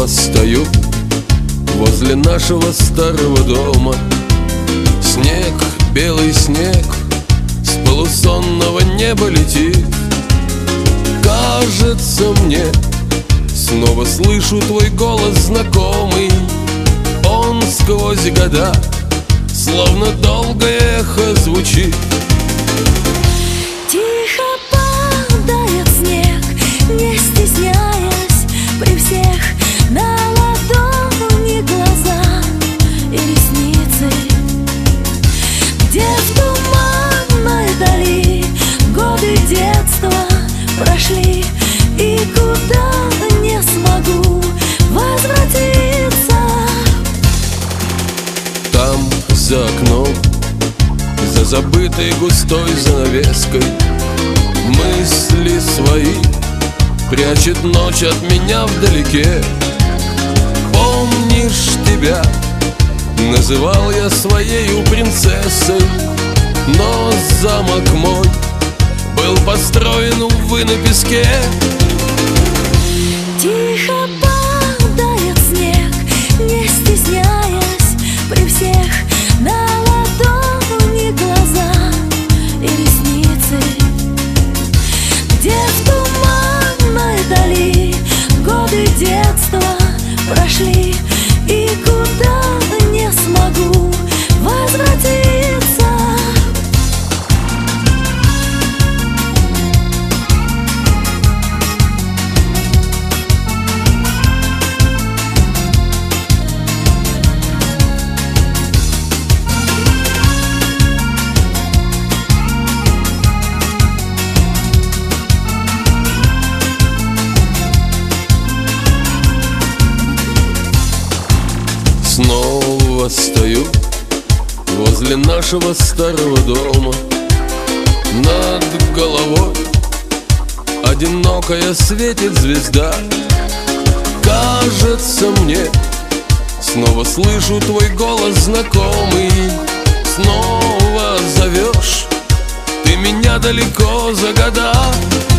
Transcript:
Снова стою возле нашего старого дома. Снег, белый снег, с полусонного неба летит. Кажется мне, снова слышу твой голос знакомый. Он сквозь года, словно долгое эхо, звучит. Тихо падает снег, не стесняясь, при всех на ладони глаза и ресницы. Где в туманной дали годы детства прошли, и куда не смогу возвратиться. Там, за окном, за забытой густой занавеской, мысли свои прячет ночь от меня вдалеке. Помнишь тебя? Называл я своею принцессой, но замок мой был построен, увы, на песке. Тихо падает снег, не стесняясь, при всех на ладони глаза и ресницы. Где в туманной дали годы детства прошли, и куда не смогу возвратиться. Снова стою возле нашего старого дома. Над головой одинокая светит звезда. Кажется мне, снова слышу твой голос знакомый. Снова зовешь ты меня далеко за года.